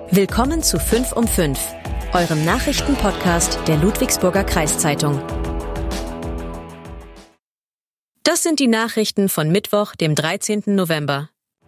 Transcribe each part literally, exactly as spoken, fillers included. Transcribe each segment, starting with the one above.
Willkommen zu fünf um fünf, eurem Nachrichtenpodcast der Ludwigsburger Kreiszeitung. Das sind die Nachrichten von Mittwoch, dem dreizehnten November.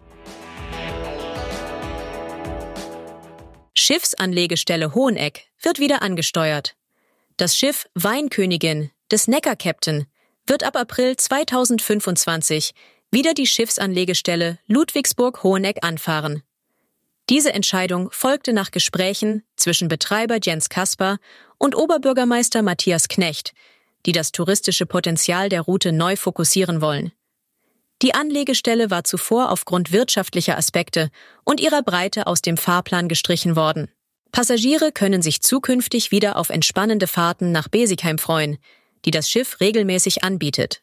Schiffsanlegestelle Hoheneck wird wieder angesteuert. Das Schiff Weinkönigin des Neckar-Captain wird ab April zweitausendfünfundzwanzig wieder die Schiffsanlegestelle Ludwigsburg-Hoheneck anfahren. Diese Entscheidung folgte nach Gesprächen zwischen Betreiber Jens Kasper und Oberbürgermeister Matthias Knecht, die das touristische Potenzial der Route neu fokussieren wollen. Die Anlegestelle war zuvor aufgrund wirtschaftlicher Aspekte und ihrer Breite aus dem Fahrplan gestrichen worden. Passagiere können sich zukünftig wieder auf entspannende Fahrten nach Besigheim freuen, die das Schiff regelmäßig anbietet.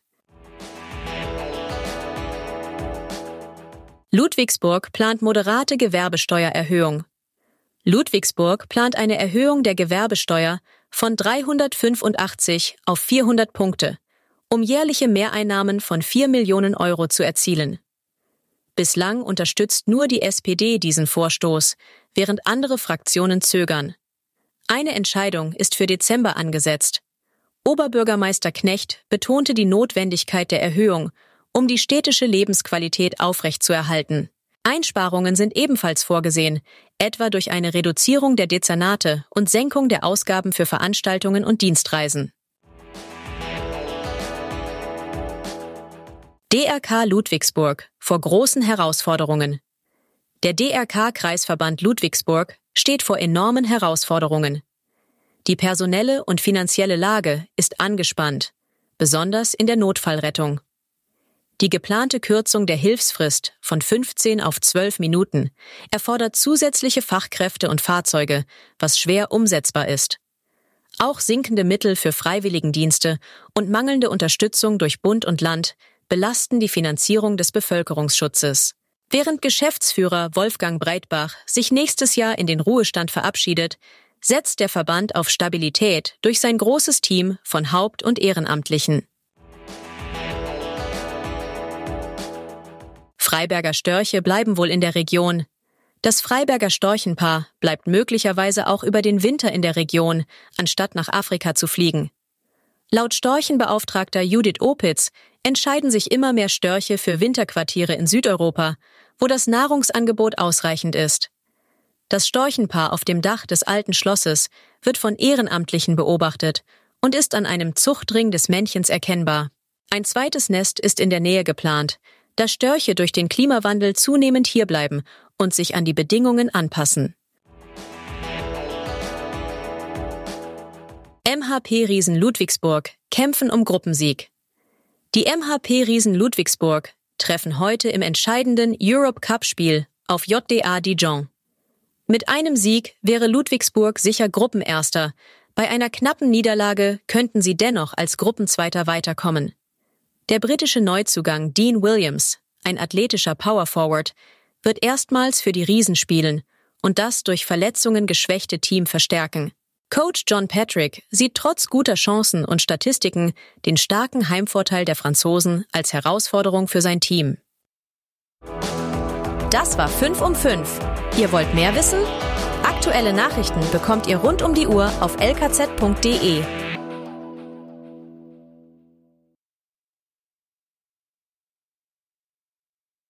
Ludwigsburg plant moderate Gewerbesteuererhöhung. Ludwigsburg plant eine Erhöhung der Gewerbesteuer von dreihundertfünfundachtzig auf vierhundert Punkte, um jährliche Mehreinnahmen von vier Millionen Euro zu erzielen. Bislang unterstützt nur die S P D diesen Vorstoß, während andere Fraktionen zögern. Eine Entscheidung ist für Dezember angesetzt. Oberbürgermeister Knecht betonte die Notwendigkeit der Erhöhung, um die städtische Lebensqualität aufrechtzuerhalten. Einsparungen sind ebenfalls vorgesehen, etwa durch eine Reduzierung der Dezernate und Senkung der Ausgaben für Veranstaltungen und Dienstreisen. D R K Ludwigsburg vor großen Herausforderungen. Der D R K-Kreisverband Ludwigsburg steht vor enormen Herausforderungen. Die personelle und finanzielle Lage ist angespannt, besonders in der Notfallrettung. Die geplante Kürzung der Hilfsfrist von fünfzehn auf zwölf Minuten erfordert zusätzliche Fachkräfte und Fahrzeuge, was schwer umsetzbar ist. Auch sinkende Mittel für Freiwilligendienste und mangelnde Unterstützung durch Bund und Land belasten die Finanzierung des Bevölkerungsschutzes. Während Geschäftsführer Wolfgang Breitbach sich nächstes Jahr in den Ruhestand verabschiedet, setzt der Verband auf Stabilität durch sein großes Team von Haupt- und Ehrenamtlichen. Freiberger Störche bleiben wohl in der Region. Das Freiberger Storchenpaar bleibt möglicherweise auch über den Winter in der Region, anstatt nach Afrika zu fliegen. Laut Storchenbeauftragter Judith Opitz entscheiden sich immer mehr Störche für Winterquartiere in Südeuropa, wo das Nahrungsangebot ausreichend ist. Das Storchenpaar auf dem Dach des alten Schlosses wird von Ehrenamtlichen beobachtet und ist an einem Zuchtring des Männchens erkennbar. Ein zweites Nest ist in der Nähe geplant, da Störche durch den Klimawandel zunehmend hierbleiben und sich an die Bedingungen anpassen. M H P-Riesen Ludwigsburg kämpfen um Gruppensieg. Die M H P-Riesen Ludwigsburg treffen heute im entscheidenden Europe-Cup-Spiel auf J D A Dijon. Mit einem Sieg wäre Ludwigsburg sicher Gruppenerster. Bei einer knappen Niederlage könnten sie dennoch als Gruppenzweiter weiterkommen. Der britische Neuzugang Dean Williams, ein athletischer Powerforward, wird erstmals für die Riesen spielen und das durch Verletzungen geschwächte Team verstärken. Coach John Patrick sieht trotz guter Chancen und Statistiken den starken Heimvorteil der Franzosen als Herausforderung für sein Team. Das war fünf um fünf. Ihr wollt mehr wissen? Aktuelle Nachrichten bekommt ihr rund um die Uhr auf l k z punkt d e.